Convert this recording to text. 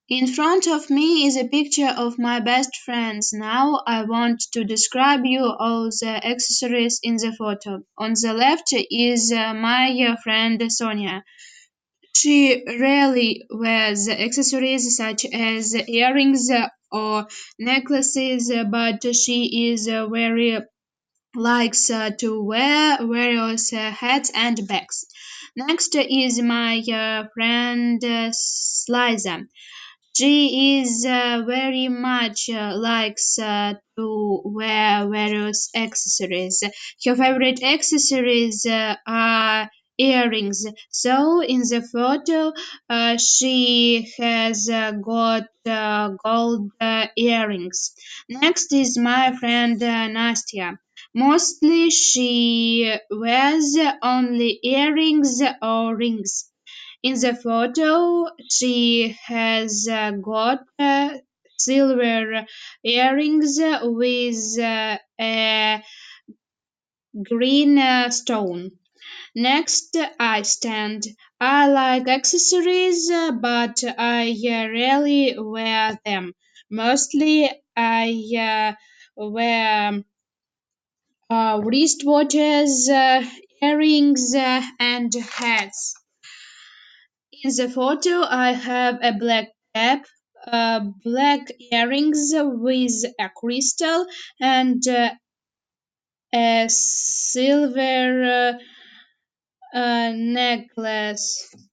In front of me is a picture of my best friends. Now I want to describe you all the accessories in the photo. On the left is my friend Sonia. She rarely wears accessories such as earrings or necklaces, but she is very likes to wear various hats and bags. Next is my friend Sliza. She is very much likes to wear various accessories. Her favorite accessories are earrings. So in the photo, she has got gold earrings. Next is my friend Nastya. Mostly she wears only earrings or rings. In the photo, she has got silver earrings with a green stone. Next, I stand. I like accessories, but I rarely wear them. Mostly, I wear wristwatches, earrings, and hats. In the photo, I have a black cap, black earrings with a crystal, and a silver necklace.